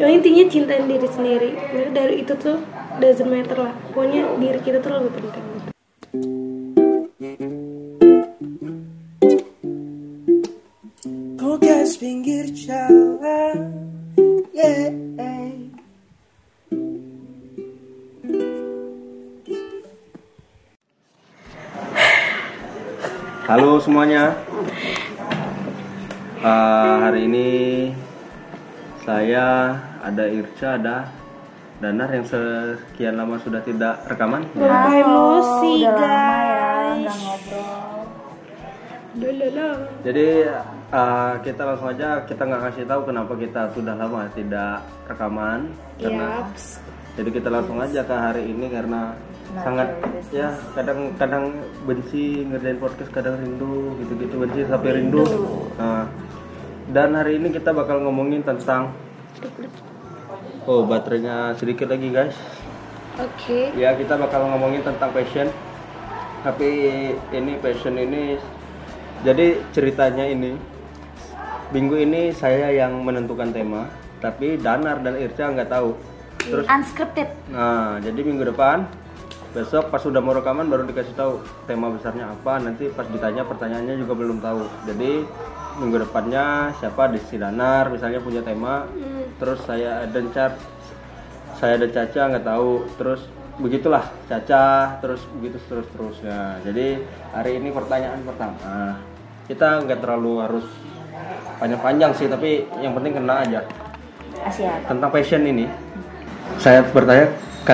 cuma intinya cintain diri sendiri. Jadi dari itu tuh doesn't matter lah, pokoknya diri kita tuh lebih penting. Kogas pinggir jalan, yeah. Halo semuanya. Hari ini saya ada Irca, ada Danar yang sekian lama sudah tidak rekaman. Lupa emosi udah lama ya, guys. nggak ngobrol. Jadi kita langsung aja, kita nggak kasih tahu kenapa kita sudah lama tidak rekaman. Karena Yaps. jadi kita langsung aja ke hari ini karena sangat ya kadang benci ngerjain podcast, kadang rindu gitu-gitu, benci sampai rindu. Nah, dan hari ini kita bakal ngomongin tentang baterainya sedikit lagi guys. Oke. Ya, kita bakal ngomongin tentang passion. Tapi ini passion ini, jadi ceritanya ini minggu ini saya yang menentukan tema, tapi Danar dan Irca nggak tahu. Terus Unscripted. nah, jadi minggu depan besok pas sudah mau rekaman baru dikasih tahu tema besarnya apa. Nanti pas ditanya pertanyaannya juga belum tahu. Jadi minggu depannya siapa di si Danar misalnya punya tema, terus saya dan Caca nggak tahu, terus begitulah Caca, terus begitu terusnya. Jadi hari ini pertanyaan pertama, kita nggak terlalu harus panjang-panjang sih, tapi yang penting kena aja Asia. tentang passion ini. Saya bertanya,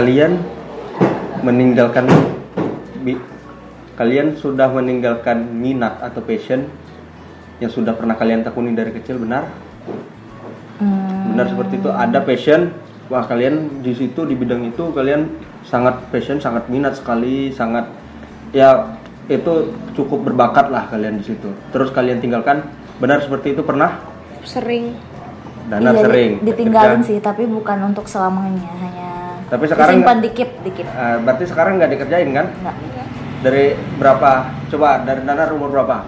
kalian sudah meninggalkan minat atau passion yang sudah pernah kalian tekuni dari kecil, benar? Benar seperti itu. Ada passion, wah kalian di situ di bidang itu kalian sangat passion, sangat minat sekali, sangat ya itu cukup berbakat lah kalian di situ. Terus kalian tinggalkan, benar seperti itu, pernah? Sering. Danar Iya, sering. ditinggalin Ketika- sih, tapi bukan untuk selamanya, hanya Tapi sekarang disimpan dikit. berarti sekarang nggak dikerjain kan? Enggak. Dari berapa? Coba dari Danar umur berapa?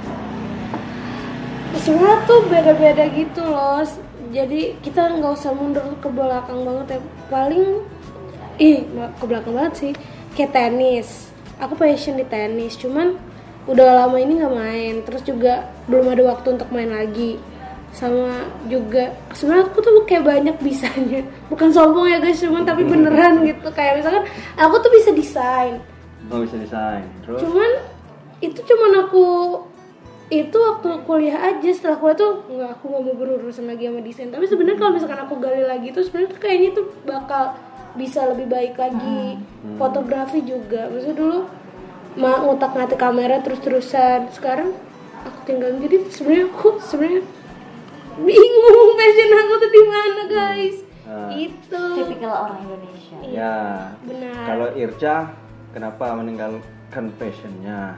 Sebenarnya tuh beda-beda gitu loh. Jadi kita nggak usah mundur ke belakang banget ya. Paling ke belakang banget sih. Kayak tenis. Aku passion di tenis. Cuman udah lama ini nggak main. Terus juga belum ada waktu untuk main lagi. Sama juga sebenarnya aku tuh kayak banyak bisanya. Bukan sombong ya guys, cuman tapi beneran gitu. Kayak misalkan aku tuh bisa desain. Oh, bisa desain. Terus? Cuman aku itu waktu kuliah aja. Setelah kuliah tuh aku nggak mau berurusan lagi sama desain. Tapi sebenarnya kalau misalkan aku gali lagi tuh sebenarnya tuh kayaknya tuh bakal bisa lebih baik lagi. Fotografi juga, maksudnya dulu ngutak-ngatik kamera terus-terusan. Sekarang aku tinggal, jadi sebenarnya bingung passion aku tuh di mana guys. Itu Tipikal orang Indonesia. Ya. benar. Kalau Irca, kenapa meninggalkan passionnya?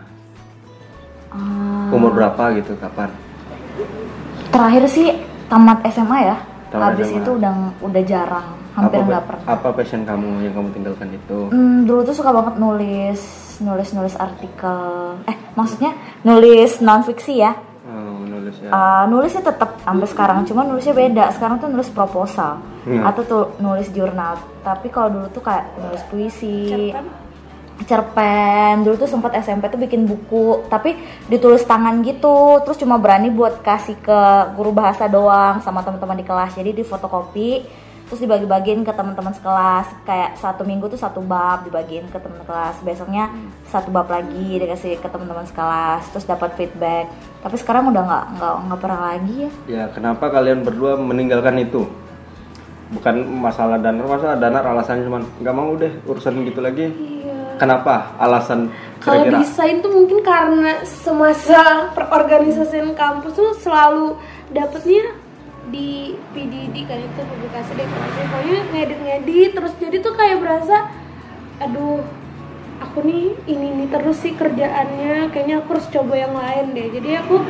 Umur berapa gitu? Kapan? Terakhir sih tamat SMA ya. Tamat Habis SMA. itu udah jarang, hampir nggak pernah. Apa passion kamu yang kamu tinggalkan itu? Dulu tuh suka banget nulis artikel. Maksudnya nulis non fiksi ya. Oh, nulis ya. Nulisnya tetap sampai sekarang, cuma nulisnya beda. Sekarang tuh nulis proposal atau tuh nulis jurnal. Tapi kalau dulu tuh kayak nulis puisi, cerpen. Dulu tuh sempat SMP tuh bikin buku, tapi ditulis tangan gitu. Terus cuma berani buat kasih ke guru bahasa doang sama teman-teman di kelas. Jadi difotokopi, terus dibagi-bagiin ke teman-teman sekelas. Kayak satu minggu tuh satu bab dibagiin ke teman kelas, besoknya satu bab lagi dikasih ke teman-teman sekelas, terus dapat feedback. Tapi sekarang udah nggak pernah lagi ya. Ya, kenapa kalian berdua meninggalkan itu? Bukan masalah Danar alasannya cuma nggak mau deh urusan gitu lagi. Kenapa? Alasan Kalau kira-kira? desain tuh mungkin karena semasa perorganisasian kampus tuh selalu dapetnya di PDD kan, itu publikasi dekorasi, pokoknya ngedit terus, jadi tuh kayak berasa aduh aku nih ini terus sih kerjaannya, kayaknya aku harus coba yang lain deh. Jadi aku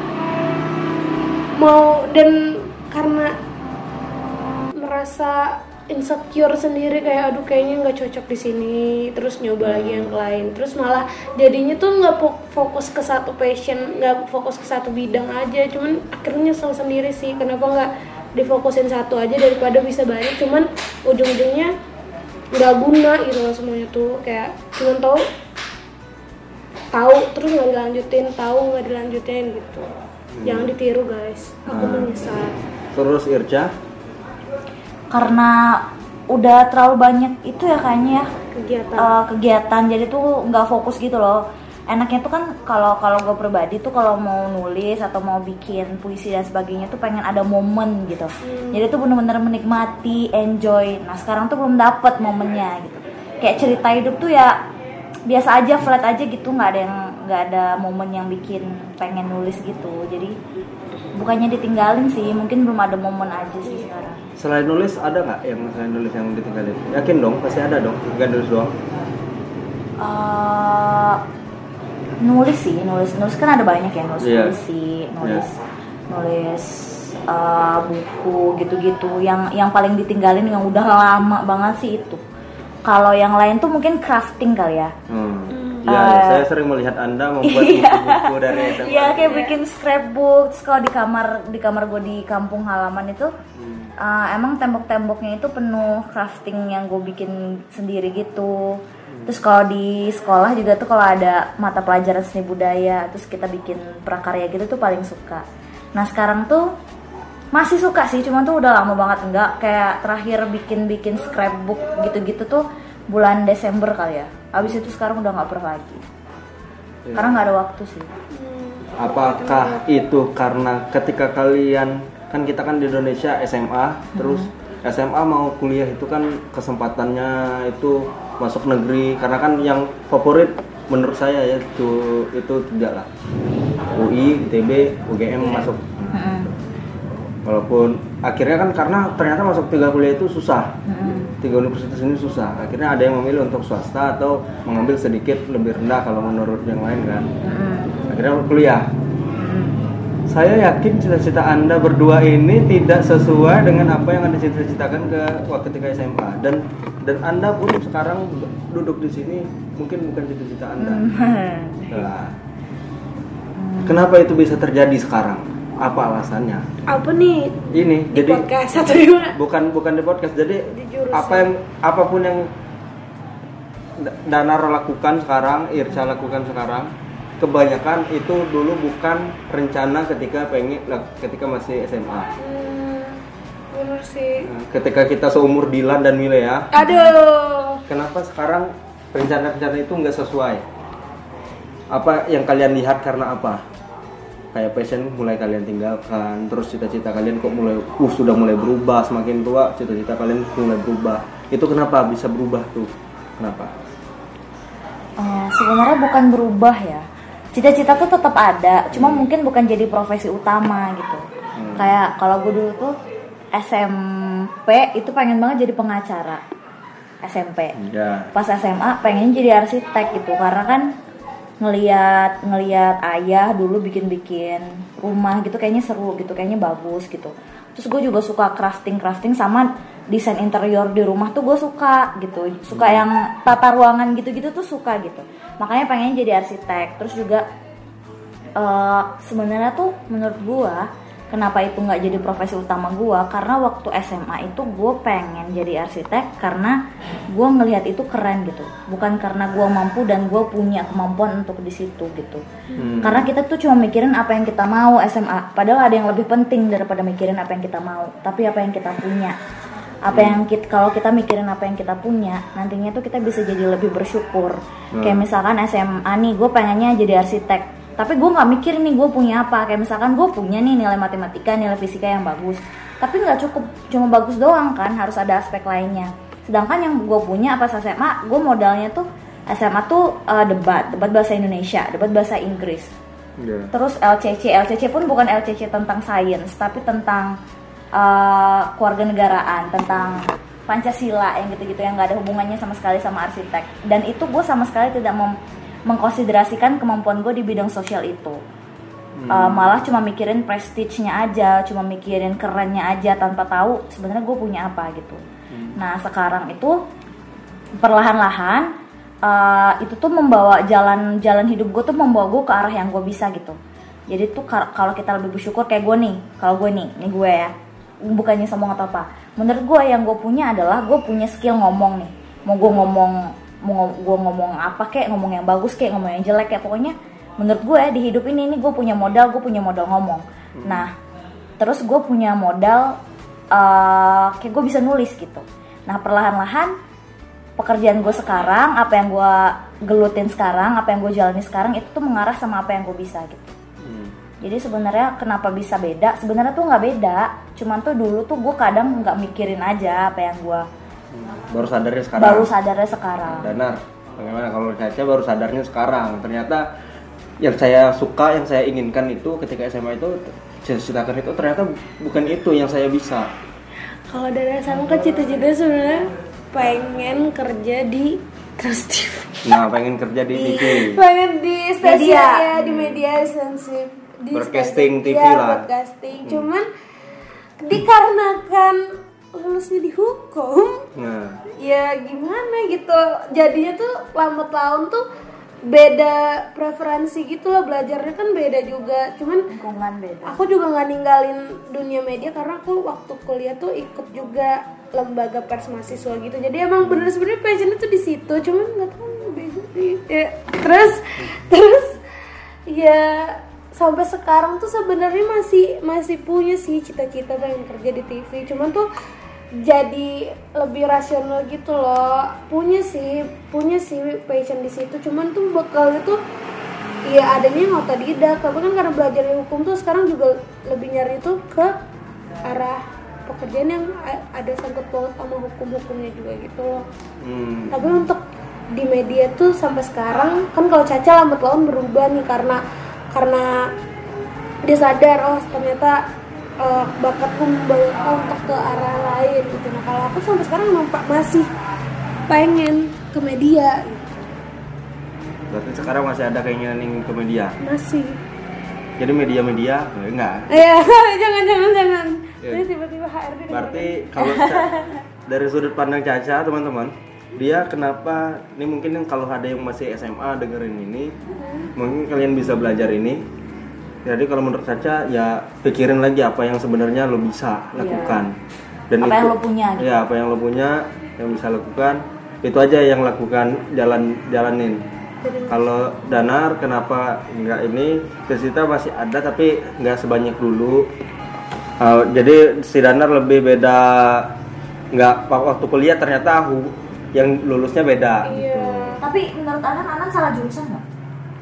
mau, dan karena merasa insecure sendiri kayak aduh kayaknya nggak cocok di sini, terus nyoba lagi yang lain, terus malah jadinya tuh nggak fokus ke satu passion, nggak fokus ke satu bidang aja, cuman akhirnya nyesel sendiri sih kenapa nggak difokusin satu aja daripada bisa banyak cuman ujung-ujungnya nggak guna gitu loh semuanya tuh, kayak cuman tahu terus nggak dilanjutin gitu. Jangan ditiru guys, aku menyesal. Terus Irca? Karena udah terlalu banyak itu ya kayaknya kegiatan jadi tuh nggak fokus gitu loh. Enaknya tuh kan kalau gue pribadi tuh kalau mau nulis atau mau bikin puisi dan sebagainya tuh pengen ada momen gitu. Jadi tuh bener-bener menikmati, enjoy. Nah sekarang tuh belum dapet momennya gitu. Kayak cerita hidup tuh ya biasa aja, flat aja gitu, nggak ada momen yang bikin pengen nulis gitu. Jadi bukannya ditinggalin sih, mungkin belum ada momen aja sih sekarang. Selain nulis ada nggak yang selain nulis yang ditinggalin? Yakin dong, pasti ada dong, bukan nulis doang. Nulis kan ada banyak ya, nulis puisi, nulis buku gitu-gitu. Yang paling ditinggalin yang udah lama banget sih itu. Kalau yang lain tuh mungkin crafting kali ya. Ya, saya sering melihat Anda membuat buku-buku dari SMA. Iya, kayak bikin scrapbook. Terus kalau di kamar gue di kampung halaman itu emang tembok-temboknya itu penuh crafting yang gue bikin sendiri gitu. Terus kalau di sekolah juga tuh kalau ada mata pelajaran seni budaya, terus kita bikin prakarya gitu tuh paling suka. Nah sekarang tuh masih suka sih, cuman tuh udah lama banget enggak. Kayak terakhir bikin scrapbook gitu-gitu tuh bulan Desember kali ya. Abis itu sekarang udah nggak pernah lagi. Karena nggak ada waktu sih. Apakah itu karena ketika kalian, kan kita kan di Indonesia SMA, terus SMA mau kuliah itu kan kesempatannya itu masuk negeri, karena kan yang favorit menurut saya ya itu tidak lah, UI, ITB, UGM masuk. Walaupun akhirnya kan karena ternyata masuk 3 kuliah itu susah, 3 universitas ini susah. Akhirnya ada yang memilih untuk swasta atau mengambil sedikit lebih rendah kalau menurut yang lain kan. Akhirnya kuliah. Saya yakin cita-cita Anda berdua ini tidak sesuai dengan apa yang Anda cita-citakan ketika SMA, dan Anda pun sekarang duduk di sini mungkin bukan cita-cita Anda. Nah, kenapa itu bisa terjadi sekarang? Apa alasannya? Apa nih? Ini di jadi podcast atau gimana? Bukan di podcast. Jadi apapun yang Danar lakukan sekarang, Irca lakukan sekarang, kebanyakan itu dulu bukan rencana ketika masih SMA. Bener sih. Ketika kita seumur Dilan dan Mile ya. Aduh. Kenapa sekarang rencana-rencana itu nggak sesuai? Apa yang kalian lihat karena apa? Kayak passion mulai kalian tinggalkan, terus cita-cita kalian kok sudah mulai berubah, semakin tua cita-cita kalian mulai berubah. Itu kenapa bisa berubah tuh? Kenapa? Sebenarnya bukan berubah ya. Cita-cita tuh tetap ada, cuma mungkin bukan jadi profesi utama gitu. Kayak kalau gue dulu tuh SMP itu pengen banget jadi pengacara. SMP. Pas SMA pengen jadi arsitek gitu, karena kan ngelihat ayah dulu bikin rumah gitu kayaknya seru gitu, kayaknya bagus gitu. Terus gue juga suka crafting sama desain interior di rumah tuh gue suka gitu, suka yang tata ruangan gitu-gitu tuh suka gitu. Makanya pengen jadi arsitek. Terus juga sebenarnya tuh menurut gue kenapa itu nggak jadi profesi utama gue, karena waktu SMA itu gue pengen jadi arsitek karena gue ngelihat itu keren gitu, bukan karena gue mampu dan gue punya kemampuan untuk di situ gitu. Karena kita tuh cuma mikirin apa yang kita mau SMA, padahal ada yang lebih penting daripada mikirin apa yang kita mau, tapi apa yang kita punya. Kalau kita mikirin apa yang kita punya, nantinya tuh kita bisa jadi lebih bersyukur. Kayak misalkan SMA nih, gue pengennya jadi arsitek, tapi gue nggak mikir nih gue punya apa. Kayak misalkan gue punya nih nilai matematika, nilai fisika yang bagus, tapi nggak cukup cuma bagus doang kan, harus ada aspek lainnya. Sedangkan yang gue punya pas SMA, gue modalnya tuh SMA tuh debat bahasa Indonesia, debat bahasa Inggris. Terus LCC pun bukan LCC tentang sains, tapi tentang kewarganegaraan, tentang Pancasila yang gitu-gitu, yang nggak ada hubungannya sama sekali sama arsitek. Dan itu gue sama sekali tidak mengkonsiderasikan kemampuan gue di bidang sosial itu. Malah cuma mikirin prestige-nya aja, cuma mikirin kerennya aja, tanpa tahu sebenarnya gue punya apa gitu. Nah sekarang itu perlahan-lahan itu tuh membawa jalan hidup gue tuh membawa gue ke arah yang gue bisa gitu. Jadi tuh kalau kita lebih bersyukur, kayak gue nih, kalau gue nih gue ya, bukannya sombong atau apa. Menurut gue yang gue punya adalah gue punya skill ngomong nih. Mau gue ngomong apa kek, ngomong yang bagus kek, ngomong yang jelek kek, pokoknya menurut gue di hidup ini gue punya modal ngomong. Nah, terus gue punya modal kayak gue bisa nulis gitu. Nah, perlahan-lahan pekerjaan gue sekarang, apa yang gue gelutin sekarang, apa yang gue jalani sekarang itu tuh mengarah sama apa yang gue bisa gitu. Jadi sebenarnya kenapa bisa beda? Sebenarnya tuh nggak beda, cuman tuh dulu tuh gue kadang nggak mikirin aja apa yang gue baru sadarnya sekarang. Danar, bagaimana kalau Caca baru sadarnya sekarang? Ternyata yang saya suka, yang saya inginkan itu ketika SMA itu, cita-citakan itu ternyata bukan itu yang saya bisa. Kalau dari SMA kan cita-citanya sebenarnya pengen kerja di Trans TV. Nah, pengen kerja di TV. Pengen di stasiun ya, di media sensif. Broadcasting TV ya, lah. Broadcasting. Cuman dikarenakan lulusnya dihukum, ya gimana gitu. Jadinya tuh lambat laun tuh beda preferensi gitu loh, belajarnya kan beda juga. Cuman lingkungan beda. Aku juga nggak ninggalin dunia media karena aku waktu kuliah tuh ikut juga lembaga pers mahasiswa gitu. Jadi emang bener sebenarnya passionnya tuh di situ. Cuman nggak tahu bego ya. Terus ya sampai sekarang tuh sebenarnya masih punya sih cita-cita pengen kerja di TV. Cuman tuh jadi lebih rasional gitu loh. Punya sih passion di situ. Cuman tuh bakal itu ya adanya yang otodidak. Tapi kan karena belajar di hukum tuh sekarang juga lebih nyari tuh ke arah pekerjaan yang ada sangkut paut sama hukum-hukumnya juga gitu loh. Tapi untuk di media tuh sampai sekarang kan kalau Caca lambat laun berubah nih karena dia sadar oh ternyata bakatku membawa untuk ke arah lain gitu. Nah kalau aku sampai sekarang masih pengen ke media gitu. Berarti sekarang masih ada keinginan ingin ke media? Masih. Jadi media enggak? Iya, jangan. Jadi tiba-tiba HRD. Berarti kalau dari sudut pandang Caca teman-teman, dia kenapa? Ini mungkin kalau ada yang masih SMA dengerin ini, mungkin kalian bisa belajar ini. Jadi kalau menurut Caca ya pikirin lagi apa yang sebenarnya lo bisa lakukan. Dan apa itu, yang lo punya gitu. Ya, apa yang lo punya yang bisa lakukan, itu aja yang lakukan, jalanin. Kalau Danar kenapa enggak ini? Cita masih ada tapi enggak sebanyak dulu. Jadi si Danar lebih beda, enggak waktu kuliah ternyata yang lulusnya beda. Iya. Gitu. Tapi menurut Anan salah jurusan nggak?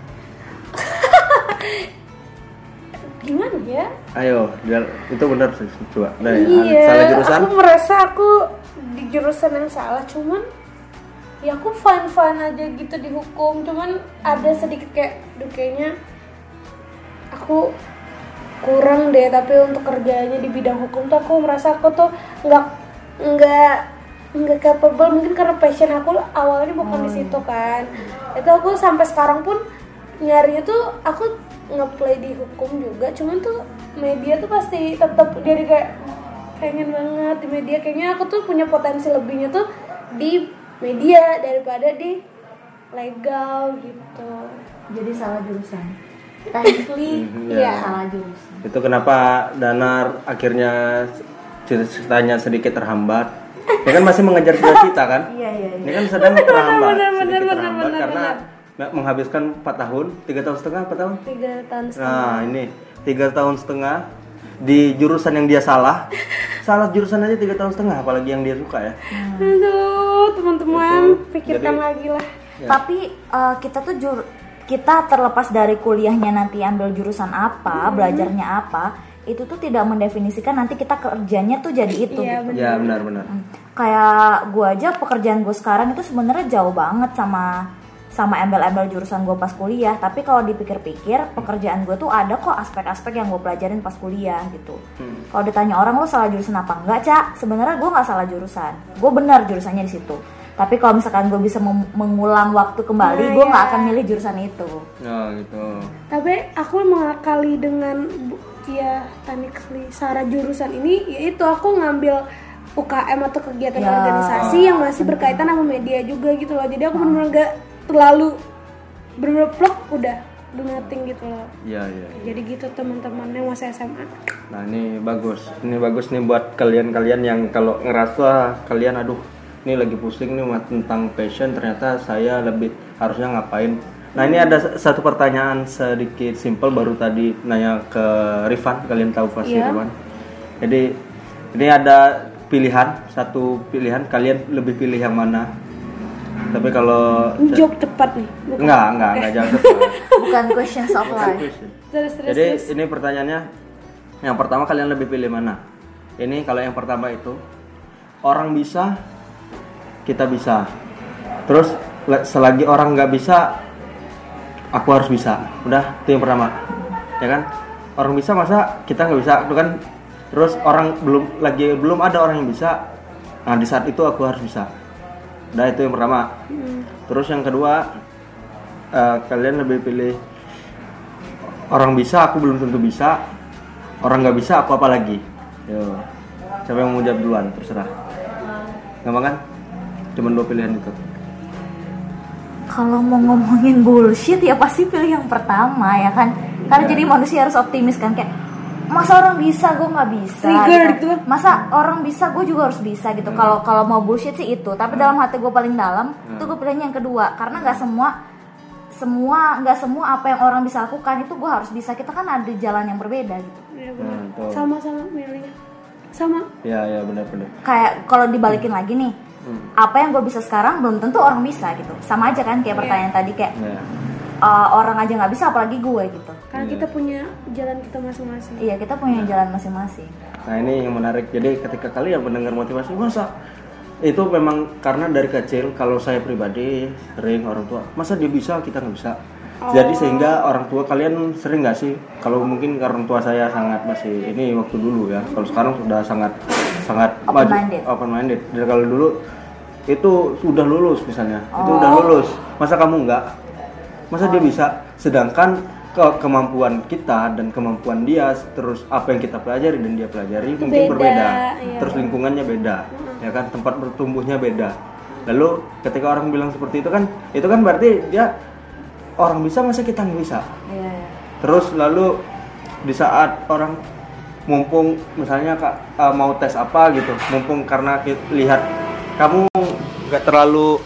Gimana ya? Ayo, itu benar sih, coba. Iya, salah jurusan? aku merasa aku di jurusan yang salah, cuman ya aku fine aja gitu di hukum. Cuman ada sedikit kayaknya aku kurang deh. Tapi untuk kerjanya di bidang hukum tuh aku merasa aku tuh nggak capable. Mungkin karena passion aku awalnya bukan di situ kan. Itu aku sampai sekarang pun nyarinya tuh aku nge-play di hukum juga, cuman tuh media tuh pasti tetap jadi kayak pengen banget di media. Kayaknya aku tuh punya potensi lebihnya tuh di media daripada di legal gitu. Jadi salah jurusan. Technically salah jurusan. Itu kenapa Danar akhirnya ceritanya sedikit terhambat. Dia kan masih mengejar cita-cita kan? Iya. Ini kan sedang terhambat. Benar, karena menghabiskan 4 tahun, 3 tahun setengah, 4 tahun? 3 tahun setengah. Nah ini 3 tahun setengah di jurusan yang dia salah jurusan aja 3 tahun setengah, apalagi yang dia suka ya. Aduh teman-teman, pikirkan jadi, lagi lah. Ya. Tapi kita terlepas dari kuliahnya nanti ambil jurusan apa, belajarnya apa, itu tuh tidak mendefinisikan nanti kita kerjanya tuh jadi itu. Iya, gitu. Ya benar. Kayak gue aja pekerjaan gue sekarang itu sebenarnya jauh banget sama embel-embel jurusan gue pas kuliah. Tapi kalau dipikir-pikir pekerjaan gue tuh ada kok aspek-aspek yang gue pelajarin pas kuliah gitu. Kalau ditanya orang lo salah jurusan apa enggak, Cak? Sebenarnya gue nggak salah jurusan, gue benar jurusannya di situ. Tapi kalau misalkan gue bisa mengulang waktu kembali, gue nggak akan milih jurusan itu. Oh gitu. Tapi aku mengakali dengan teknik salah jurusan ini, yaitu aku ngambil UKM atau kegiatan organisasi yang masih berkaitan sama media juga gitu loh. Jadi aku benar-benar gak terlalu bener-bener plok udah do nothing gitu loh. Iya. Jadi gitu teman-teman yang masih SMA. Nah ini bagus nih buat kalian-kalian yang kalau ngerasa kalian aduh ini lagi pusing nih tentang passion, ternyata saya lebih harusnya ngapain. Nah ini ada satu pertanyaan sedikit simple baru tadi nanya ke Rifan, kalian tahu pasti Rifan. Jadi ini ada satu pilihan kalian lebih pilih yang mana? Tapi kalau jawab tepat nih. Bukan. Enggak jawab tepat. Bukan questions of life. Terus. Jadi ini pertanyaannya, yang pertama kalian lebih pilih mana? Ini kalau yang pertama itu orang bisa, kita bisa. Terus selagi orang nggak bisa, aku harus bisa. Udah itu yang pertama, ya kan? Orang bisa masa kita nggak bisa, itu kan? Terus orang belum ada orang yang bisa. Nah di saat itu aku harus bisa. Udah itu yang pertama. Terus yang kedua, kalian lebih pilih orang bisa, aku belum tentu bisa. Orang nggak bisa, aku apa lagi? Yo, siapa yang mau jawab duluan? Terserah. Gampang kan? Cuman 2 pilihan itu. Kalau mau ngomongin bullshit ya pasti pilih yang pertama ya kan. Karena jadi manusia harus optimis kan, kayak masa orang bisa gue nggak bisa gitu. Masa orang bisa gue juga harus bisa gitu. Kalau mau bullshit sih itu, tapi dalam hati gue paling dalam itu gue pilihnya yang kedua, karena nggak semua apa yang orang bisa lakukan itu gue harus bisa. Kita kan ada jalan yang berbeda gitu. Ya, sama-sama milihnya sama. Ya benar. Kayak kalau dibalikin lagi nih, apa yang gue bisa sekarang belum tentu orang bisa gitu. Sama aja kan kayak pertanyaan tadi, kayak orang aja nggak bisa apalagi gue gitu. Karena kita punya jalan kita masing-masing. Iya, kita punya jalan masing-masing. Nah ini yang menarik. Jadi ketika kalian mendengar motivasi, masa itu memang karena dari kecil, kalau saya pribadi sering orang tua, masa dia bisa kita nggak bisa. Jadi sehingga orang tua kalian sering nggak sih, kalau mungkin orang tua saya sangat masih ini waktu dulu ya, kalau sekarang sudah sangat open minded. Dan kalau dulu itu sudah lulus misalnya, itu udah lulus, masa kamu nggak, masa dia bisa, sedangkan kemampuan kita dan kemampuan dia, terus apa yang kita pelajari dan dia pelajari itu mungkin berbeda, terus lingkungannya beda, ya kan, tempat bertumbuhnya beda. Lalu ketika orang bilang seperti itu kan berarti dia orang bisa, masa kita nggak bisa. Terus lalu di saat orang mumpung misalnya mau tes apa gitu, mumpung karena lihat kamu nggak terlalu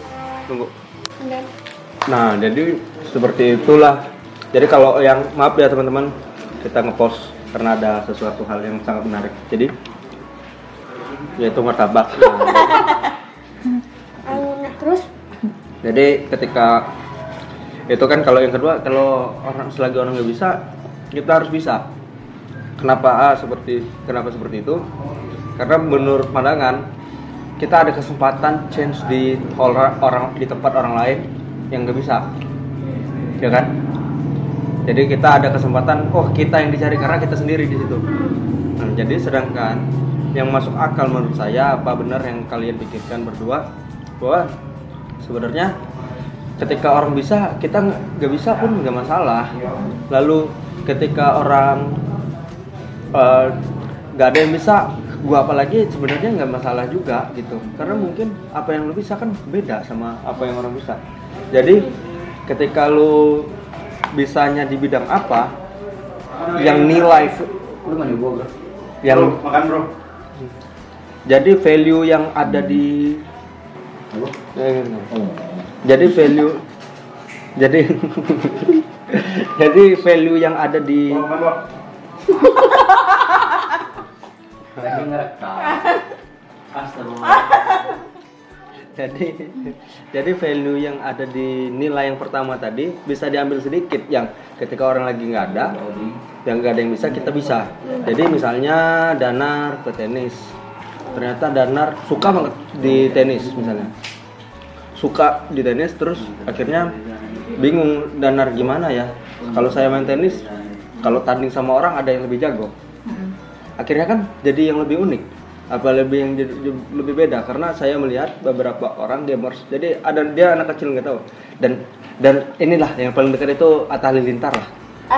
nah jadi seperti itulah. Jadi kalau yang maaf ya teman-teman, kita ngepost karena ada sesuatu hal yang sangat menarik. Jadi yaitu martabak. Terus? Jadi ketika itu kan kalau yang kedua, kalau selagi orang nggak bisa, kita harus bisa. Kenapa seperti itu? Karena menurut pandangan kita ada kesempatan change di tempat orang lain yang nggak bisa, ya kan? Jadi kita ada kesempatan, kita yang dicari karena kita sendiri di situ. Nah, jadi sedangkan yang masuk akal menurut saya, apa benar yang kalian pikirkan berdua, bahwa sebenarnya ketika orang bisa, kita nggak bisa pun nggak masalah. Lalu ketika orang nggak ada yang bisa, gua apalagi sebenarnya nggak masalah juga gitu. Karena mungkin apa yang lu bisa kan beda sama apa yang orang bisa. Jadi ketika lu bisanya di bidang apa, yang nilai yang makan bro. Jadi value yang ada di jadi value yang ada di jadi value yang ada di nilai yang pertama tadi bisa diambil sedikit, yang ketika orang lagi nggak ada, yang nggak ada yang bisa, kita bisa. Jadi misalnya Danar ke tenis, ternyata Danar suka banget di tenis misalnya, suka di tenis, terus akhirnya bingung Danar gimana ya, kalau saya main tenis, kalau tanding sama orang ada yang lebih jago, akhirnya kan jadi yang lebih unik, yang lebih beda. Karena saya melihat beberapa orang gamers, jadi ada dia anak kecil nggak tahu, dan inilah yang paling dekat itu Atta Halilintar lah.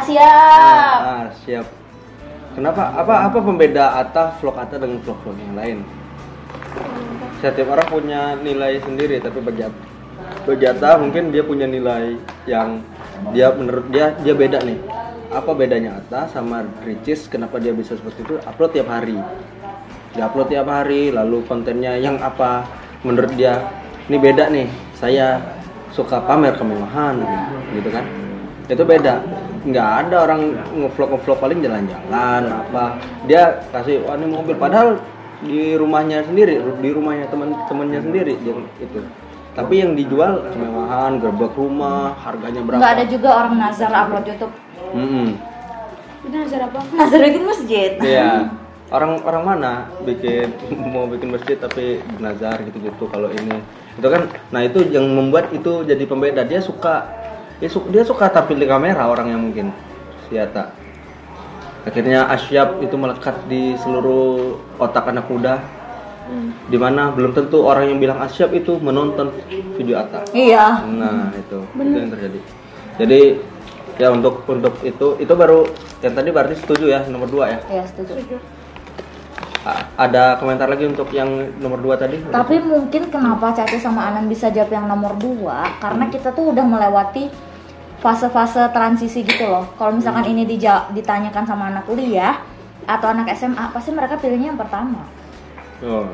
Siap. Kenapa? Apa pembeda vlog Atta dengan vlog yang lain? Setiap orang punya nilai sendiri, tapi bagi Atta mungkin dia punya nilai yang Dia menurut dia beda nih. Apa bedanya Atta sama Ricis? Kenapa dia bisa seperti itu? Upload tiap hari. Dia upload tiap hari, lalu kontennya yang apa? Menurut dia ini beda nih. Saya suka pamer kemewahan gitu kan. Itu beda. Nggak ada orang ngevlog paling jalan-jalan apa. Dia kasih wah ini mobil padahal di rumahnya sendiri, di rumahnya teman-temannya sendiri dia itu. Tapi yang dijual kemewahan, gerbek rumah, harganya berapa? Nggak ada juga orang nazar upload YouTube. Itu nazar apa? Nazar bikin masjid. Iya. Orang mana mau bikin masjid tapi nazar gitu-gitu kalau ini. Itu kan nah itu yang membuat itu jadi pembeda. Dia suka tampil di kamera orangnya mungkin. Si Atta. Akhirnya asyap itu melekat di seluruh otak anak muda. Dimana belum tentu orang yang bilang asyap itu menonton video Atta. Iya. Nah itu yang terjadi. Jadi ya untuk itu baru yang tadi berarti setuju ya nomor 2 ya. Iya setuju. Ada komentar lagi untuk yang nomor 2 tadi? Tapi mungkin kenapa Caci sama Anan bisa jawab yang nomor 2 karena kita tuh udah melewati fase-fase transisi gitu loh. Kalau misalkan ini ditanyakan sama anak kuliah atau anak SMA pasti mereka pilihnya yang pertama. Oh.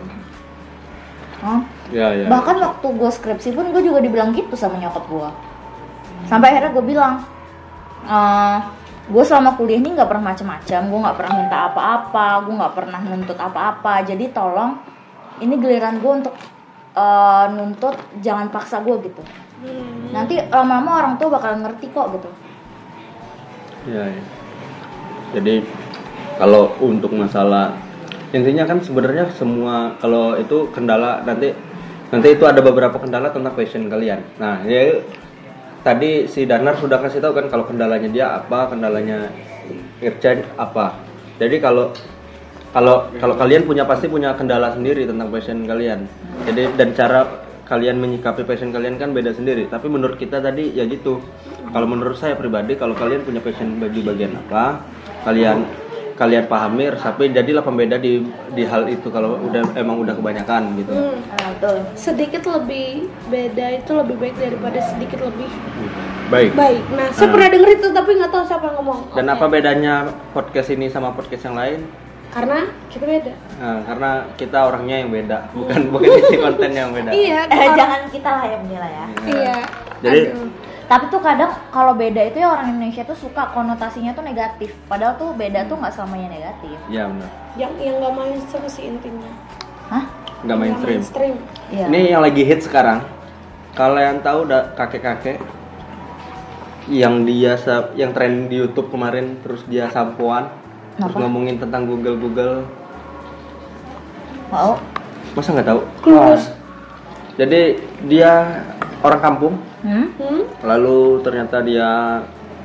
Ya. Bahkan waktu gue skripsi pun gue juga dibilang gitu sama nyokap gue. Sampai akhirnya gue bilang, gue selama kuliah ini nggak pernah macam-macam, gue nggak pernah minta apa-apa, gue nggak pernah nuntut apa-apa. Jadi tolong, ini giliran gue untuk nuntut, jangan paksa gue gitu. Nanti lama-lama orang tua bakalan ngerti kok gitu. Ya. Jadi kalau untuk masalah intinya kan sebenarnya semua kalau itu kendala nanti itu ada beberapa kendala tentang passion kalian. Nah, ya tadi si Danar sudah kasih tahu kan kalau kendalanya dia apa, kendalanya Ircan apa. Jadi kalau kalian pasti punya kendala sendiri tentang passion kalian. Jadi dan cara kalian menyikapi passion kalian kan beda sendiri. Tapi menurut kita tadi ya gitu. Kalau menurut saya pribadi kalau kalian punya passion di bagian apa, kalian pahami, resapi, jadilah pembeda di hal itu kalau emang udah kebanyakan gitu. Betul. Sedikit lebih beda itu lebih baik daripada sedikit lebih baik. Nah, saya pernah denger itu tapi nggak tahu siapa yang ngomong. Dan apa bedanya podcast ini sama podcast yang lain? Karena kita beda. Nah, karena kita orangnya yang beda, bukan isi konten yang beda. Iya. Jangan kita lah yang menilai ya. Iya. Jadi Tapi tuh kadang kalau beda itu ya orang Indonesia tuh suka konotasinya tuh negatif. Padahal tuh beda tuh nggak selamanya negatif. Iya benar. Yang nggak mainstream sih intinya. Hah? Nggak mainstream. Iya. Ini yang lagi hit sekarang. Kalian tahu kakek-kakek yang tren di YouTube kemarin terus dia sampoan terus ngomongin tentang Google. Mau? Masa nggak tahu? Klus. Jadi dia orang kampung. Lalu ternyata dia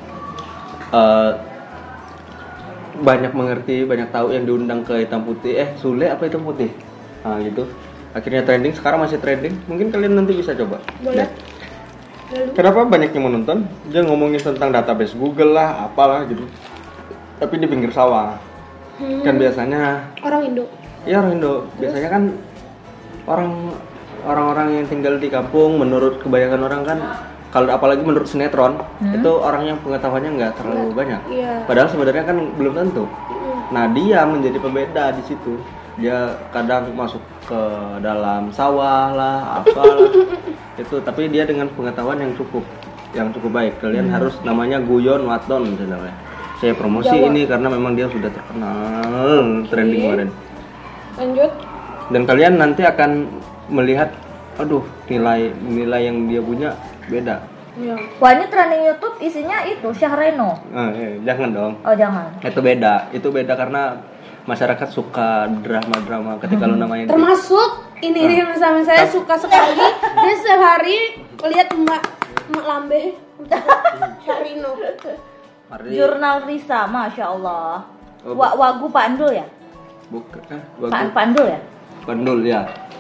banyak mengerti, banyak tahu yang diundang ke hitam putih. Sule apa hitam putih? Nah gitu. Akhirnya trending, sekarang masih trending. Mungkin kalian nanti bisa coba. Boleh. Kenapa banyak yang menonton? Dia ngomongin tentang database Google lah, apalah gitu. Tapi di pinggir sawah. Kan biasanya orang Indo. Iya orang Indo. Biasanya kan orang-orang yang tinggal di kampung, menurut kebanyakan orang kan, kalau apalagi menurut sinetron, itu orang yang pengetahuannya nggak terlalu banyak. Iya. Padahal sebenarnya kan belum tentu. Nah dia menjadi pembeda di situ. Dia kadang masuk ke dalam sawah lah, apalah itu. Tapi dia dengan pengetahuan yang cukup baik. Kalian harus namanya Guyon Waton misalnya. Saya promosi Jawa. ini karena memang dia sudah terkenal trending kemarin. Lanjut. Dan kalian nanti akan melihat, aduh nilai yang dia punya beda. Iya. Wah ini trending YouTube isinya itu Syahreno. Jangan dong. Oh jangan. Itu beda karena masyarakat suka drama ketika lu namanya. Termasuk ini misalnya saya suka sekali dia setiap hari lihat mbak lambe Syarino. Jurnal Risa, masya Allah. Oh, Wagu Pak Endul ya? Bukan. Pak Endul ya? Pandul ya.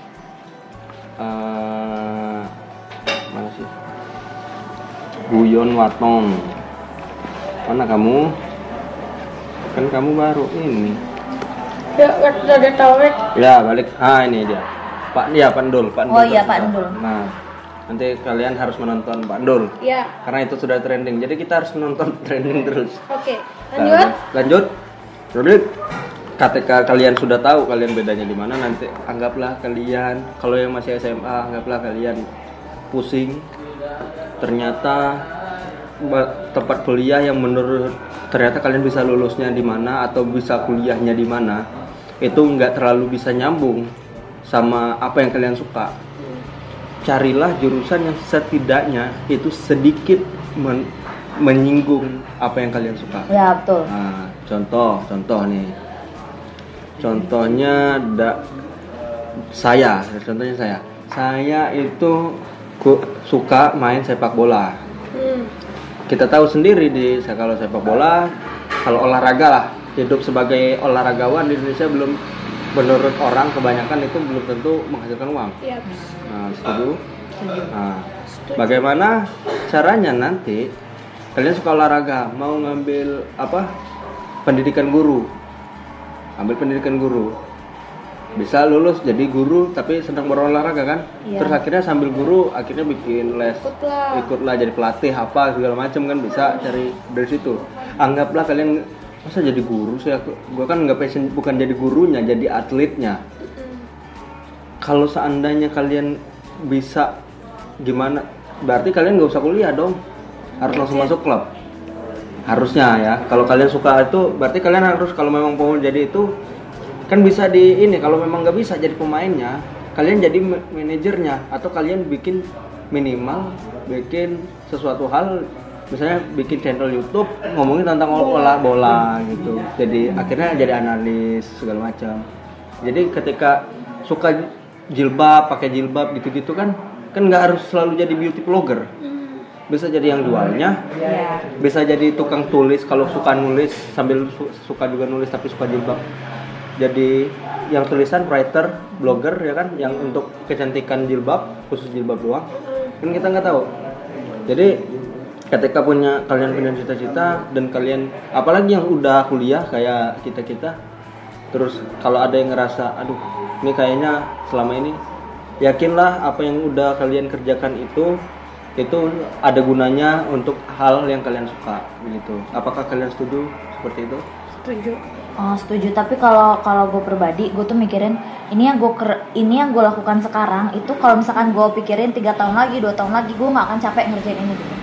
Mana sih? Guyon Waton. Mana kamu? Kan kamu baru ini. Ya, udah tahu. Ya, balik. Ini dia. Pandul. Oh iya Pak Endul. Nah, nanti kalian harus menonton Bandul. Ya. Karena itu sudah trending. Jadi kita harus menonton trending terus. Oke, lanjut. Lanjut. Jadi ketika kalian sudah tahu kalian bedanya di mana, nanti anggaplah kalian kalau yang masih SMA anggaplah kalian pusing. Ternyata tempat kuliah yang menurut ternyata kalian bisa lulusnya di mana atau bisa kuliahnya di mana itu nggak terlalu bisa nyambung sama apa yang kalian suka. Carilah jurusan yang setidaknya itu sedikit menyinggung apa yang kalian suka. Ya betul. Nah, contoh nih. Contohnya saya itu suka main sepak bola. Kita tahu sendiri kalau sepak bola, kalau olahraga lah, hidup sebagai olahragawan di Indonesia belum, menurut orang kebanyakan itu belum tentu menghasilkan uang. Yep. Nah, setuju. Nah, bagaimana caranya nanti kalian suka olahraga, mau ngambil pendidikan guru, ambil pendidikan guru, bisa lulus jadi guru tapi sedang berolahraga kan? Iya. Terus akhirnya sambil guru akhirnya bikin les, ikutlah jadi pelatih apa segala macam kan, bisa cari dari situ. Anggaplah kalian masa jadi guru sih, gue kan nggak passion, bukan jadi gurunya, jadi atletnya. Kalau seandainya kalian bisa gimana, berarti kalian nggak usah kuliah dong, harus langsung masuk klub harusnya ya. Kalau kalian suka itu berarti kalian harus, kalau memang mau jadi itu kan bisa di ini, kalau memang nggak bisa jadi pemainnya kalian jadi manajernya, atau kalian bikin minimal bikin sesuatu hal, misalnya bikin channel YouTube ngomongin tentang bola gitu. Jadi akhirnya jadi analis segala macam. Jadi ketika suka jilbab, pakai jilbab gitu-gitu kan nggak harus selalu jadi beauty blogger. Bisa jadi yang jualnya, bisa jadi tukang tulis kalau suka nulis sambil suka juga nulis tapi suka jilbab. Jadi yang tulisan writer, blogger ya kan, yang untuk kecantikan jilbab, khusus jilbab doang. Kan kita nggak tahu. Jadi ketika kalian punya cita-cita dan kalian apalagi yang udah kuliah kayak kita, terus kalau ada yang ngerasa aduh ini kayaknya selama ini, yakinlah apa yang udah kalian kerjakan itu ada gunanya untuk hal yang kalian suka gitu. Apakah kalian setuju seperti itu? Setuju. Setuju, tapi kalau gue pribadi, gue tuh mikirin ini yang gue lakukan sekarang itu kalau misalkan gue pikirin 3 tahun lagi, 2 tahun lagi, gue nggak akan capek ngerjain ini gitu.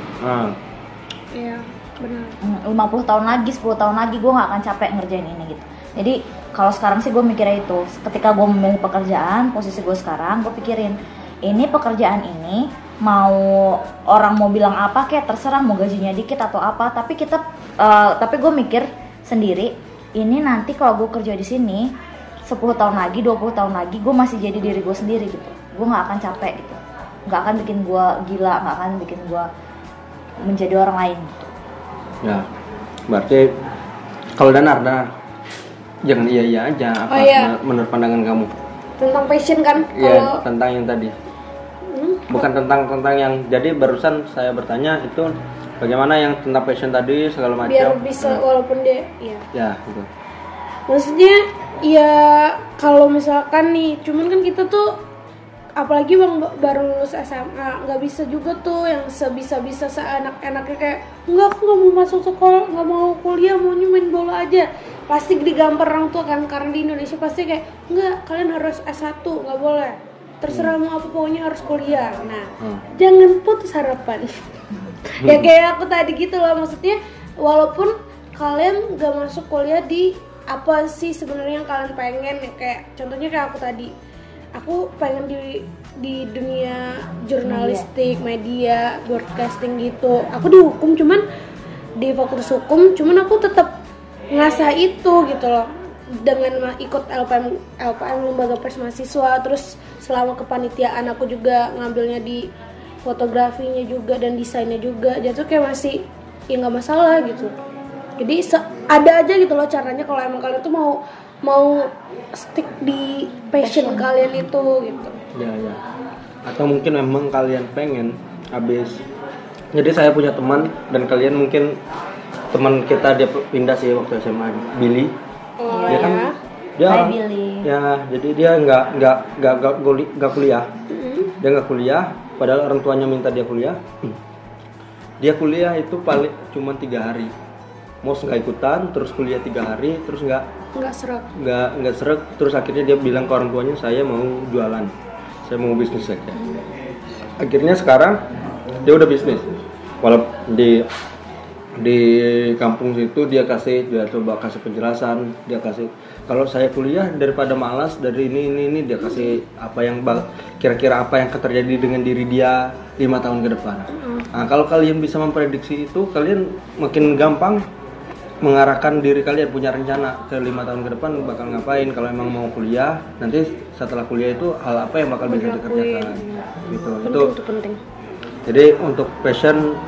Iya, benar. 50 tahun lagi, 10 tahun lagi gue nggak akan capek ngerjain ini gitu. Jadi kalau sekarang sih gue mikirnya itu, ketika gue memilih pekerjaan, posisi gue sekarang, gue pikirin ini pekerjaan ini mau orang mau bilang apa kayak terserah, mau gajinya dikit atau apa, tapi gue mikir sendiri, ini nanti kalau gue kerja di sini 10 tahun lagi, 20 tahun lagi gue masih jadi diri gue sendiri gitu. Gue nggak akan capek gitu, nggak akan bikin gue gila, nggak akan bikin gue menjadi orang lain gitu. Ya, berarti kalau Danar jangan iya aja apa menurut pandangan kamu tentang passion kan? Iya, tentang yang tadi. Bukan tentang yang jadi barusan saya bertanya itu bagaimana yang tentang passion tadi segala macam. Biar bisa walaupun dia ya gitu. Maksudnya ya kalau misalkan nih, cuman kan kita tuh apalagi baru lulus SMA, nggak bisa juga tuh yang sebisa-bisa seenak-enaknya kayak enggak, aku nggak mau masuk sekolah, nggak mau kuliah, maunya main bola aja. Pasti digampar orang tua kan, karena di Indonesia pasti kayak enggak, kalian harus S1, nggak boleh, terserah mau apa, pokoknya harus kuliah. Nah jangan putus harapan. Ya kayak aku tadi gitu loh, maksudnya walaupun kalian nggak masuk kuliah di apa sih sebenarnya yang kalian pengen, ya kayak contohnya kayak aku tadi, aku pengen di dunia jurnalistik, media, broadcasting gitu. Aku di hukum, cuman di fakultas hukum, cuman aku tetap ngasah itu gitu loh, dengan ikut LPM lembaga pers mahasiswa. Terus selama kepanitiaan aku juga ngambilnya di fotografinya juga dan desainnya juga. Jadi tuh kayak masih ya nggak masalah gitu. Jadi ada aja gitu loh caranya kalau emang kalian tuh mau stick di passion kalian itu gitu. Ya. Atau mungkin memang kalian pengen habis. Jadi saya punya teman, dan kalian mungkin teman kita dia pindah sih waktu SMA, Billy. Dia kan dia Billy. Ya, jadi dia nggak kuliah. Dia nggak kuliah, padahal orang tuanya minta dia kuliah. Dia kuliah itu paling cuma 3 hari. Mos nggak ikutan, terus kuliah 3 hari, terus nggak serak, terus akhirnya dia bilang ke orang tuanya, saya mau jualan, saya mau bisnis saja. Akhirnya sekarang dia udah bisnis. Walaupun di kampung situ dia coba kasih penjelasan, dia kasih kalau saya kuliah daripada malas dari ini dia kasih apa yang kira-kira apa yang akan terjadi dengan diri dia 5 tahun ke depan. Nah, kalau kalian bisa memprediksi itu, kalian makin gampang mengarahkan diri kalian, punya rencana ke 5 tahun ke depan bakal ngapain. Kalau emang mau kuliah, nanti setelah kuliah itu hal apa yang bakal bisa dikerjakan gitu. Itu penting. Jadi untuk passion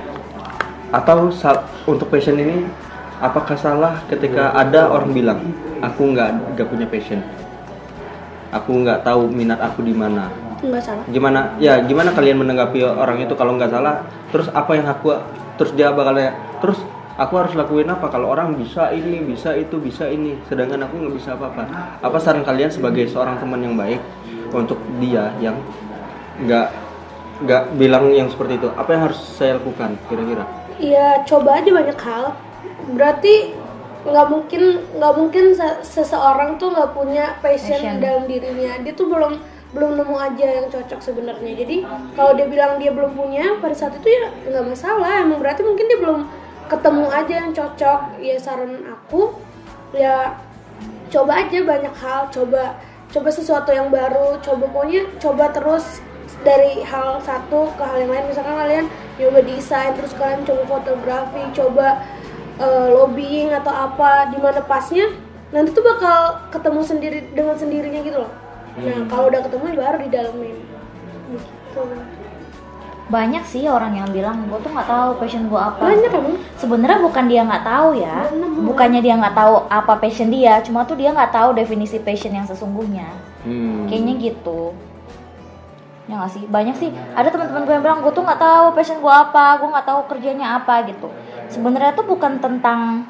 untuk passion ini, apakah salah ketika ada orang bilang aku nggak punya passion, aku nggak tahu minat aku di mana? Nggak salah. Gimana kalian menanggapi orang itu kalau nggak salah? Terus apa yang terus dia bakalnya terus aku harus lakuin apa kalau orang bisa ini, bisa itu, bisa ini, sedangkan aku nggak bisa apa-apa? Apa saran kalian sebagai seorang teman yang baik untuk dia yang nggak bilang yang seperti itu? Apa yang harus saya lakukan kira-kira? Ya coba aja banyak hal. Berarti nggak mungkin seseorang tuh nggak punya passion dalam dirinya. Dia tuh belum nemu aja yang cocok sebenarnya. Jadi kalau dia bilang dia belum punya pada saat itu ya nggak masalah. Emang berarti mungkin dia belum ketemu aja yang cocok. Ya saran aku ya coba aja banyak hal. Coba sesuatu yang baru. Coba terus dari hal satu ke hal yang lain. Misalkan kalian coba desain, terus kalian coba fotografi, coba lobbying atau apa, di mana pasnya nanti tuh bakal ketemu dengan sendirinya gitu loh. Nah kalau udah ketemu baru didalemin gitu. Banyak sih orang yang bilang gue tuh nggak tahu passion gue apa. Banyak emang. Sebenarnya bukan dia nggak tahu ya, bukannya dia nggak tahu apa passion dia, cuma tuh dia nggak tahu definisi passion yang sesungguhnya. Kayaknya gitu. Ya nggak sih, banyak sih. Ada teman-teman gue yang bilang gue tuh nggak tahu passion gue apa, gue nggak tahu kerjanya apa gitu. Sebenarnya tuh bukan tentang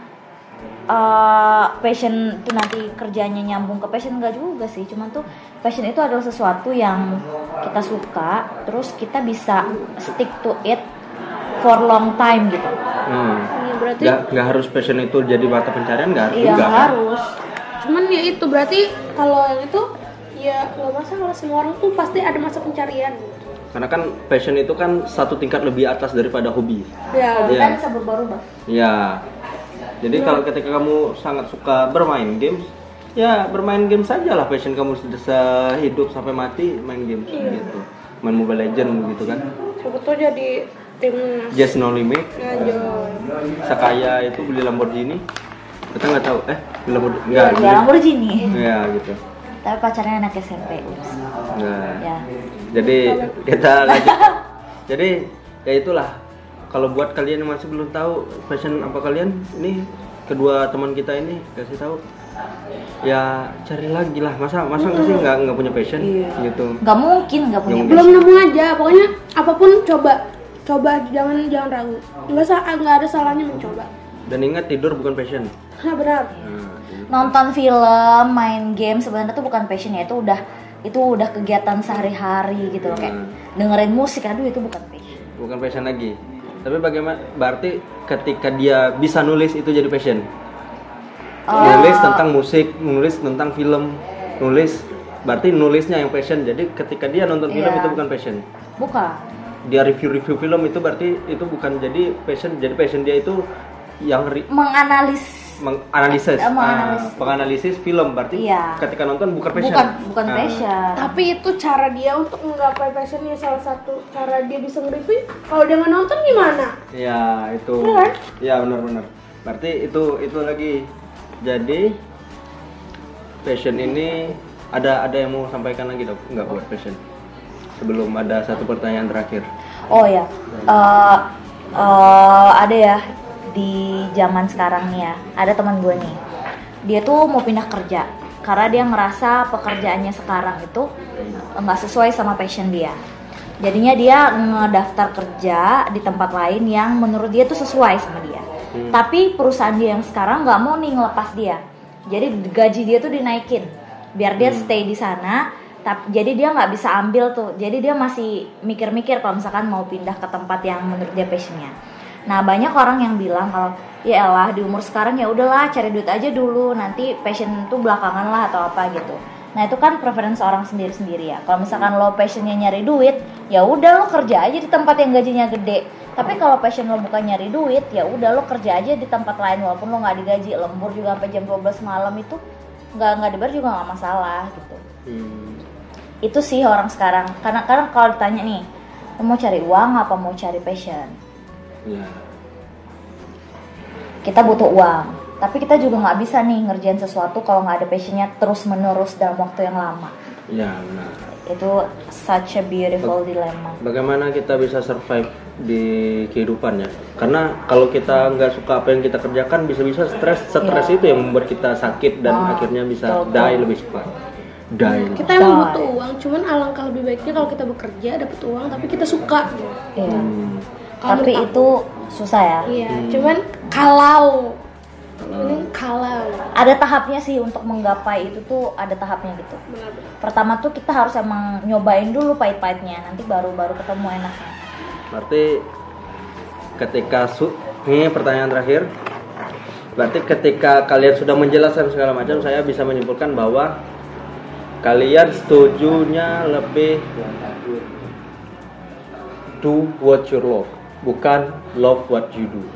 passion tuh nanti kerjanya nyambung ke passion, enggak juga sih. Cuman tuh passion itu adalah sesuatu yang kita suka, terus kita bisa stick to it for long time gitu. Ya, berarti nggak harus passion itu jadi mata pencarian, nggak harus iya, juga. Nggak harus. Cuman ya itu berarti kalau yang itu ya nggak masalah, semua orang tuh pasti ada masa pencarian. Karena kan passion itu kan satu tingkat lebih atas daripada hobi. Ya. Kita bisa berubah-ubah. Ya. Jadi kalau ketika kamu sangat suka bermain games, ya bermain game saja lah, passion kamu sudah hidup sampai mati main games gitu. Main Mobile Legend gitu kan. Siapa tuh jadi timnas. Just No Limit. Ngajoy. Sakaya itu beli Lamborghini. Kita nggak tahu beli Lamborghini. Enggak Lamborghini. Ya gitu. Tapi pacarnya anak SMP. Nah, Ya. jadi kita lanjut. Jadi ya itulah. Kalau buat kalian yang masih belum tahu passion apa kalian, ini kedua teman kita ini kasih tahu. Ya cari lagi lah. Masa nggak sih nggak punya passion gitu. Nggak mungkin nggak punya. Belum nemu aja. Pokoknya apapun coba jangan ragu. Nggak ada salahnya mencoba. Dan ingat, tidur bukan passion. Nah benar. Nonton film, main game sebenarnya tuh bukan passion ya, itu udah kegiatan sehari-hari gitu loh, kayak dengerin musik, aduh itu bukan passion. Bukan passion lagi. Tapi bagaimana? Berarti ketika dia bisa nulis itu jadi passion. Nulis tentang musik, nulis tentang film, berarti nulisnya yang passion. Jadi ketika dia nonton film itu bukan passion. Bukan. Dia review film itu berarti itu bukan jadi passion. Jadi passion dia itu yang menganalisis film, berarti ketika nonton bukan passion. Bukan passion. Tapi itu cara dia untuk menggapai passionnya, salah satu cara dia bisa nge-review. Kalau dia nggak nonton gimana? Ya itu. Ya benar. Berarti itu lagi. Jadi passion ini ada yang mau sampaikan lagi dok? Nggak buat passion? Sebelum ada satu pertanyaan terakhir. Oh ya, ada ya. Di zaman sekarang nih ya, ada teman gue nih, dia tuh mau pindah kerja karena dia ngerasa pekerjaannya sekarang itu nggak sesuai sama passion dia. Jadinya dia ngedaftar kerja di tempat lain yang menurut dia tuh sesuai sama dia. Tapi perusahaan dia yang sekarang nggak mau nih ngelepas dia, jadi gaji dia tuh dinaikin biar dia stay di sana Jadi dia nggak bisa ambil tuh. Jadi dia masih mikir-mikir kalau misalkan mau pindah ke tempat yang menurut dia passionnya. Nah banyak orang yang bilang kalau ya elah di umur sekarang ya udahlah cari duit aja dulu, nanti passion tuh belakangan lah atau apa gitu. Nah itu kan preferensi orang sendiri-sendiri ya. Kalau misalkan lo passionnya nyari duit, ya udah lo kerja aja di tempat yang gajinya gede. Tapi kalau passion lo bukan nyari duit, ya udah lo kerja aja di tempat lain walaupun lo nggak digaji, lembur juga sampai jam 12 malam itu nggak dibayar juga nggak masalah gitu. Itu sih orang sekarang. Karena kalau ditanya nih, lo mau cari uang apa mau cari passion? Ya. Kita butuh uang, tapi kita juga nggak bisa nih ngerjain sesuatu kalau nggak ada passionnya terus menerus dalam waktu yang lama. Ya benar. Itu such a beautiful dilemma. Bagaimana kita bisa survive di kehidupan ya? Karena kalau kita nggak suka apa yang kita kerjakan, bisa-bisa stres itu yang membuat kita sakit dan akhirnya bisa die lebih cepat. Kita emang butuh uang, cuman alangkah lebih baiknya kalau kita bekerja dapat uang tapi kita suka. Iya. Tapi itu susah ya. Iya. Cuman kalau ada tahapnya sih untuk menggapai itu tuh ada tahapnya gitu. benar-benar. Pertama tuh kita harus emang nyobain dulu pahit-pahitnya, nanti baru ketemu enaknya. Berarti ketika ini pertanyaan terakhir. Berarti ketika kalian sudah menjelaskan segala macam, saya bisa menyimpulkan bahwa kalian setujunya lebih do what you love, bukan love what you do.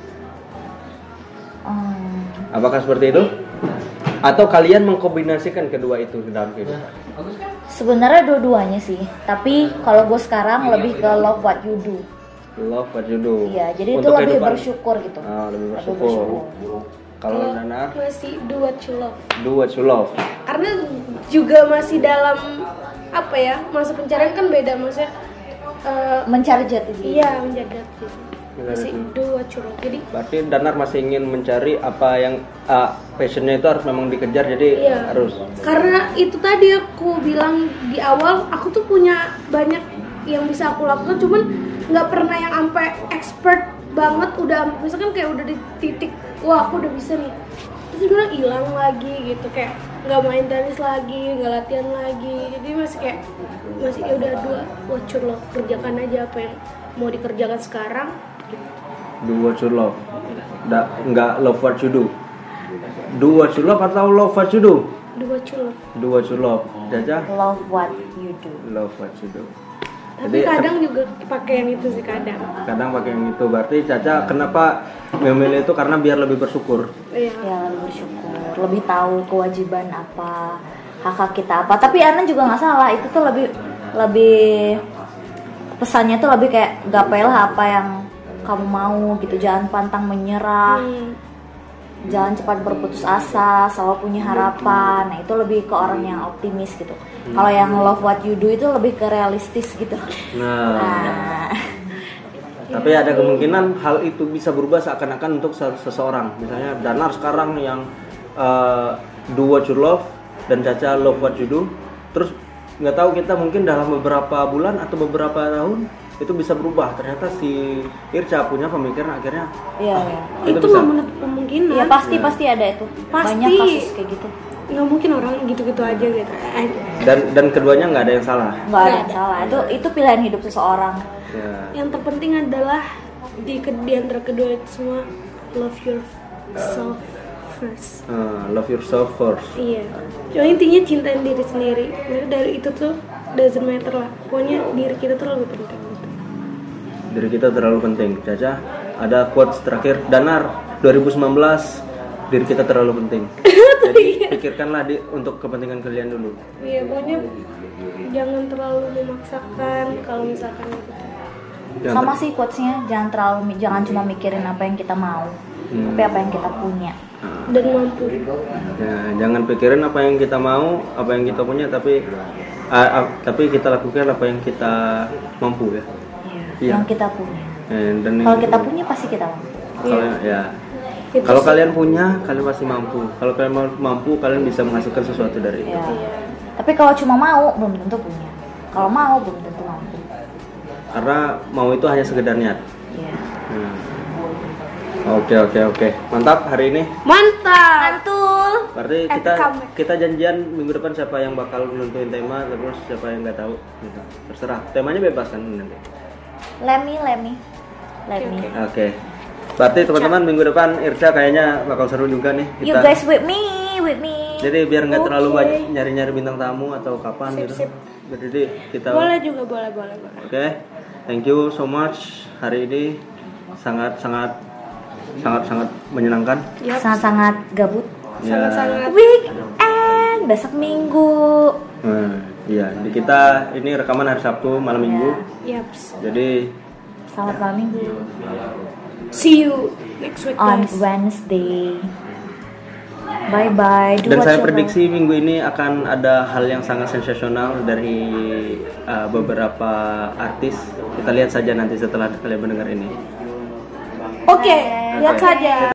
Apakah seperti itu? Atau kalian mengkombinasikan kedua itu dalam kehidupan? Sebenarnya dua-duanya sih, tapi kalau gue sekarang lebih ke love what you do. Love what you do. Iya, jadi untuk itu lebih kehidupan. bersyukur gitu. Lebih bersyukur. Kalau Nana, Masih do what you love. do what you love. Karena juga masih dalam apa ya, masa pencarian kan beda, maksudnya Mencari jati diri. iya menjaga diri. Masih do what you love. Jadi Berarti Danar masih ingin mencari apa yang passionnya itu harus memang dikejar, jadi iya. harus. Karena itu tadi aku bilang di awal, aku tuh punya banyak yang bisa aku lakukan, cuman nggak pernah yang sampai expert banget. Udah misalkan kayak udah di titik, wah aku udah bisa nih, terus bilang hilang lagi gitu, kayak nggak main tenis lagi, nggak latihan lagi. Jadi masih kayak ya udah dua what you love, kerjakan aja apa yang mau dikerjakan sekarang. Do what you love. Nggak love what you do. Do what you love atau love what you do? Do what you love. Do what you love. Jaja? Love what you do. Love what you do. Tapi kadang juga pakai yang itu sih kadang. Kadang pakai yang itu. Berarti Caca kenapa memilih itu? Karena biar lebih bersyukur. Iya. Ya lebih bersyukur, lebih tahu kewajiban apa, hak kita apa. Tapi Ana juga nggak salah, itu tuh lebih pesannya tuh lebih kayak gapailah apa yang kamu mau gitu, jangan pantang menyerah, jangan cepat berputus asa, selalu punya harapan. Nah itu lebih ke orang yang optimis gitu. Kalau yang love what you do itu lebih ke realistis gitu. Nah. Tapi ada kemungkinan hal itu bisa berubah seakan-akan untuk seseorang. Misalnya Danar sekarang yang do what you love dan Caca love what you do. Terus nggak tahu kita mungkin dalam beberapa bulan atau beberapa tahun itu bisa berubah. Ternyata si Irca punya pemikiran akhirnya. Iya. Itu bisa. nggak menutup kemungkinan. Iya pasti ada itu. Pasti. Banyak kasus kayak gitu. Nggak mungkin orang gitu-gitu aja gitu. Dan keduanya nggak ada yang salah. Nggak ada yang salah. Itu pilihan hidup seseorang. Ya. Yang terpenting adalah di antara kedua itu semua, love yourself first. Love yourself first. Iya. Cuma intinya cintain diri sendiri. Jadi dari itu tuh doesn't matter lah. Pokoknya diri kita tuh lebih penting. Diri kita terlalu penting. Caca, ada quotes terakhir Danar 2019. Diri kita terlalu penting. Jadi pikirkanlah untuk kepentingan kalian dulu. Iya, pokoknya jangan terlalu memaksakan kalau misalkan gitu. Sama sih quotesnya, jangan cuma mikirin apa yang kita mau, tapi apa yang kita punya dan mampu. Ya, jangan pikirin apa yang kita mau, apa yang kita punya, tapi kita lakukan apa yang kita mampu ya. Iya. Yang kita punya. Dan kalau kita punya pasti kita mampu. Kalau kalian punya, kalian pasti mampu. Kalau kalian mampu, kalian bisa menghasilkan sesuatu dari itu. Tapi kalau cuma mau, belum tentu punya. Kalau mau, belum tentu mampu. Karena mau itu hanya sekedar niat. Iya. Oke. Mantap hari ini. Mantap. Mantul. Berarti comeback. kita janjian minggu depan siapa yang bakal nentuin tema, terus siapa yang nggak tahu. Gitu. Terserah. Temanya bebas kan nanti. Lemi. Oke. Berarti teman-teman minggu depan Irca kayaknya bakal seru juga nih kita. You guys with me. Jadi biar nggak terlalu Oke. banyak nyari-nyari bintang tamu atau kapan Sip, gitu. sip. Jadi kita Boleh juga, boleh. Oke. Thank you so much. Hari ini sangat menyenangkan. Yap. Sangat-sangat gabut. Ya. Sangat-sangat. Weekend besok Minggu. Iya, di kita ini rekaman hari Sabtu malam Minggu. Yaps. Jadi Selamat malam Minggu. See you next week, On guys. Wednesday. Bye bye. dan saya prediksi minggu ini akan ada hal yang sangat sensasional dari beberapa artis. Kita lihat saja nanti setelah kalian mendengar ini. Oke, lihat Oke. saja.